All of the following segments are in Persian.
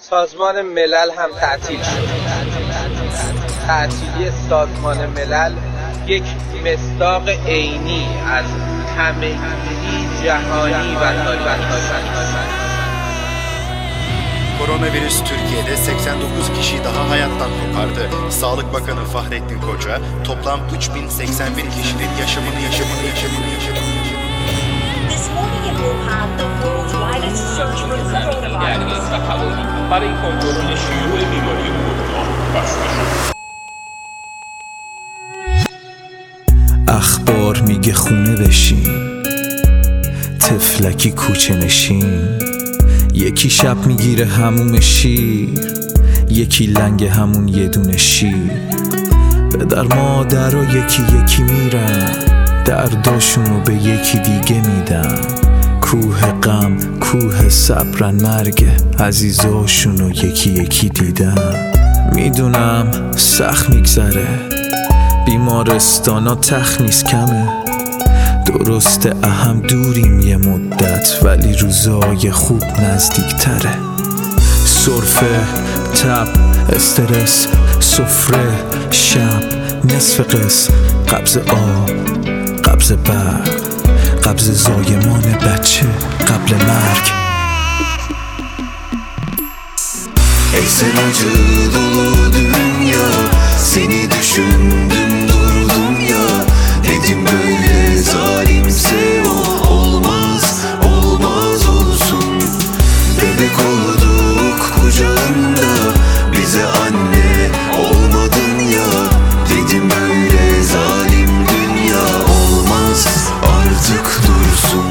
سازمان ملل هم تعطیل شد. تعطیلی سازمان ملل یک مصداق عینی از همگی جهانی و تاریخی. Koronavirüs Türkiye'de 89 kişi daha hayattan kopardı. Sağlık Bakanı Fahrettin Koca toplam 3081 kişinin yaşamını. This morning in Wuhan, the world's widest search for coronavirus. برای کنترل شیوع بیماری کرونا بسته شد. اخبار میگه خونه بشین، تفلکی کوچه نشین. یکی شب میگیره هموم شیر، یکی لنگ همون یه دونه شیر. پدر مادر و یکی میرن، درداشونو به یکی دیگه میدن. کوه غم کوه صبرن، مرگ عزیزاشونو یکی دیدن. میدونم سخت میگذره، بیمارستانا تخت نیست کمه. درسته اهم دوریم یه مدت، ولی روزای خوب نزدیک تره. سرفه، تب، استرس، سفره، شب، نصف قسم، قبض آب، قبض برق، قبض زایمان بچه قبل مرگ. Ey sen acı dolu dünya, seni düşündüm durdum ya. Dedim böyle zalimse o olmaz olsun. Bebek olduk kucağında, bize anne olmadın ya. Dedim böyle zalim dünya olmaz, artık dursun.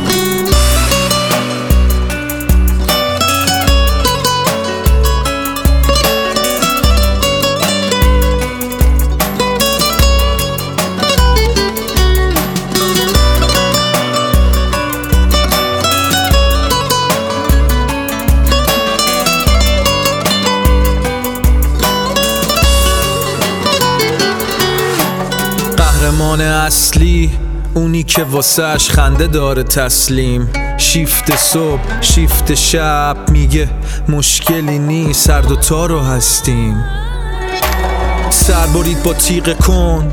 قهرمان اصلی اونی که واسهش خنده داره تسلیم. شیفت صبح شیفت شب، میگه مشکلی نیست، سر دوتا رو هستیم. سر برید با تیغ کن،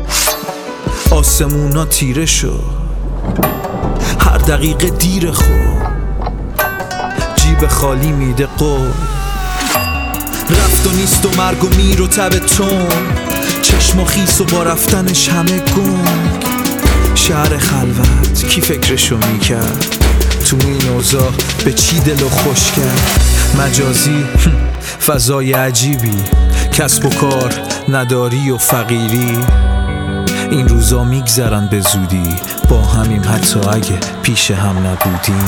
آسمونا تیره شد. هر دقیقه دیر خود، جیب خالی میده قول. رفت و نیست و مرگ و میر و تب تون، چشم و خیس و با رفتنش همه گنگ. شهر خلوت کی فکرشو میکرد، تو این اوضاع به چی دلو خوش کرد. مجازی فضای عجیبی، کسب و کار نداری و فقیری. این روزا میگذرن به زودی، با همیم حتی اگه پیش هم نبودیم.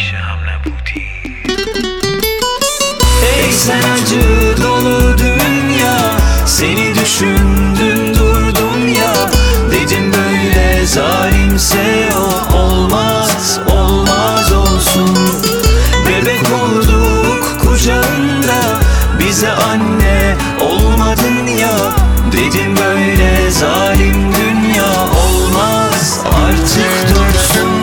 Ey sen acı dolu dünya, seni düşündüm durdum ya. Dedim böyle zalimse o olmaz olsun. Bebek olduk kucağında, bize anne olmadın ya. Dedim böyle zalim dünya olmaz, artık dursun.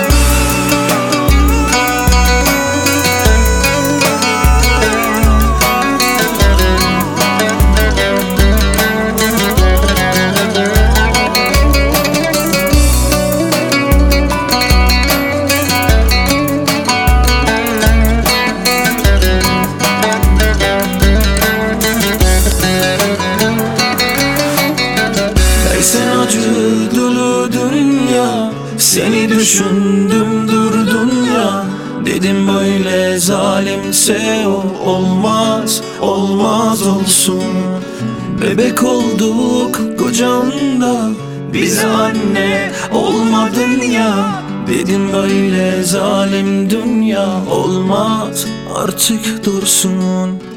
Sen acı dolu dünya, seni düşündüm durdum ya. Dedim böyle zalimse o olmaz olsun. Bebek olduk kucağında, bize anne olmadın ya. Dedim böyle zalim dünya olmaz, artık dursun.